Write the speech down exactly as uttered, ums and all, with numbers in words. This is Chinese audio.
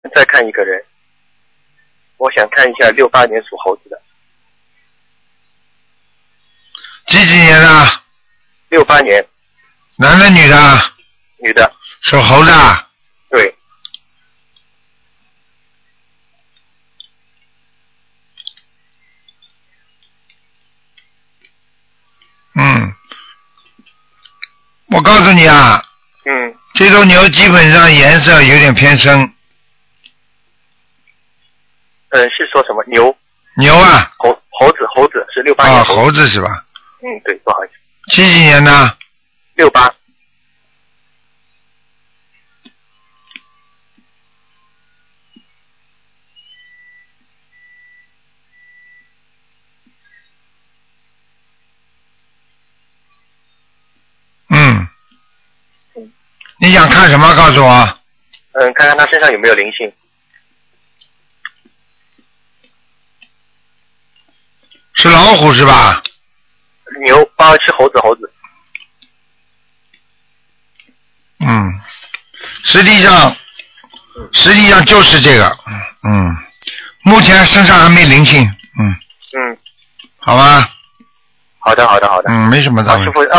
再看一个人，我想看一下六八年属猴子的。 几几年的？ 六八年。 男的女的？ 女的。 属猴的？ 对。 嗯，我告诉你啊， 嗯， 这头牛基本上颜色有点偏深。 嗯，是说什么牛？ 牛啊。 猴猴子猴子是六八年啊， 猴子。 猴子是吧？ 嗯，对，不好意思。 几几年的？ 六八。 嗯。你想看什么？告诉我。 嗯，看看他身上有没有灵性。 是老虎是吧？ 牛，八是猴子，猴子。 嗯，实际上，实际上就是这个，嗯，目前身上还没灵性，嗯。 嗯。 好吧。 好的，好的，好的。 嗯，没什么大问题。 师傅